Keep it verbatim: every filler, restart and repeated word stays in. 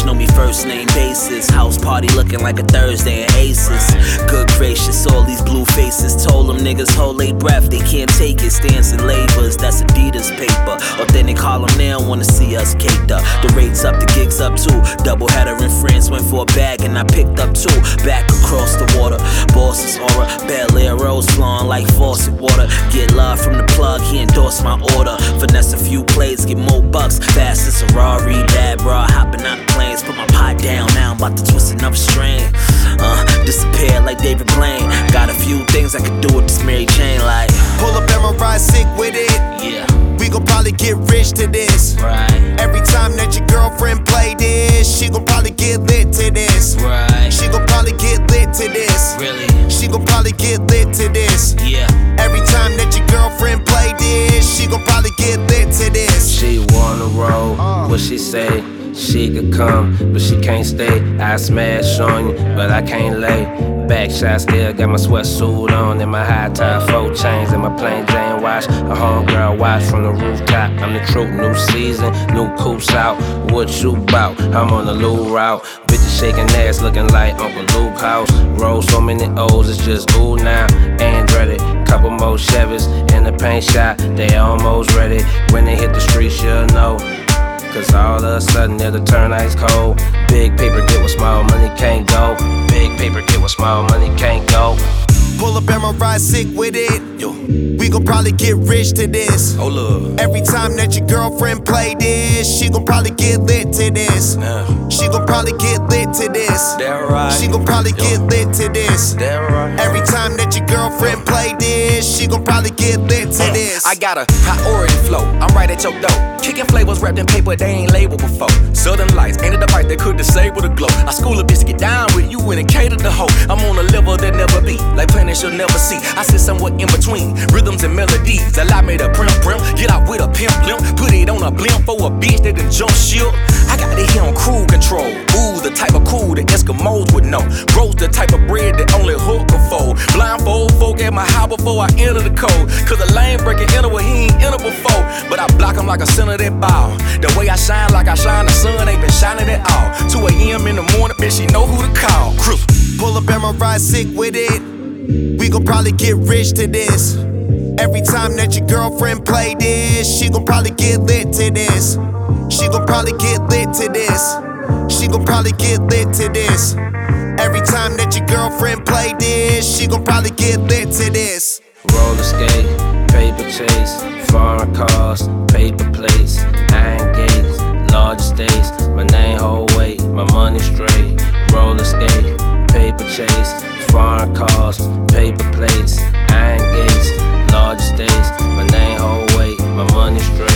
know me first name basis. House party looking like a Thursday in Aces. Good gracious, all these blue faces. Told them niggas hold they breath, they can't take it. Stands in labors, that's Adidas paper. Authentic Harlem, they don't wanna see us caked up. The rates up, the gigs up too. Double header in France, went for a bag and I picked up two. Back across the water, Boston's aura. Bel Air rose flowing like faucet water. Get love from the plug, he endorsed my order. Finesse a few plays, get more bucks. Fast as a Ferrari, bad bra, hopping out the planes. Put my pot down, now I'm about to twist another string. Uh, disappear like David Blaine. Got a few things I could do with this Mary Jane, like pull up and ride sick with it. Yeah, we gon' probably get rich to this. Right. Every time that your girlfriend play this, she gon' probably get lit to this. Right. She gon' probably get lit to this. Really? She gon' probably get lit to this. Yeah. Every time that your girlfriend play this, she gon' probably get lit to this. She wanna roll, uh. what she say? She could come, but she can't stay. I smash on you, but I can't lay. Back shot still got my sweatsuit on and my high top, four chains and my plain Jane watch. A homegirl watch from the rooftop. I'm the truth, new season, new coops out. What you bout? I'm on the Lou route. Bitches shaking ass, looking like Uncle Luke house. Roll so many O's, it's just ooh now. Andretti, couple more Chevys in the paint shop. They almost ready. When they hit the streets, you'll know. Cause all of a sudden it'll turn ice cold. Big paper get where small money can't go. Big paper get where small money can't go. Pull up and ride sick with it. Yo. We gon' probably get rich to this. Oh look. Every time that your girlfriend play this, she gon' probably get lit to this. Nah. She gon' probably get lit to this. That right. She gon' probably Yo. get lit to this. That right. Every time that your girlfriend play this, she gon' probably get lit to this. I got a priority flow, I'm right at your door. Kicking flavors wrapped in paper they ain't labeled before. Southern lights ain't a device that could disable the glow. I school a bitch to get down with you and cater the hoe. I'm on a level that never be, like planets you'll never see. I sit somewhat in between rhythms and melodies. Allow me to primp primp, get out with a pimp limp. Put it on a blimp for a bitch that done jump ship. I got it here on crew control. Ooh, the type of cool that Eskimos would know. Roast the type of bread that only Hook can fold. Blindfold folk at my house before I enter the code. Cause a lane breaking enter where he ain't enter before. But I block him like a center that ball. The way I shine like I shine, the sun ain't been shining at all. two a m in the morning, bitch, she know who to call. Crew. Pull up and ride sick with it. We gon' probably get rich to this. Every time that your girlfriend play this, she gon' probably get lit to this. She gon' probably get lit to this. She gon' probably get lit to this. Every time that your girlfriend play this, she gon' probably get lit to this. Roller skate, paper chase, foreign cars, paper plates, iron gates, large estates. My name hold weight, my money straight. Roller skate, paper chase, foreign cars, paper plates, iron gates, large estates. My name hold weight, my money straight.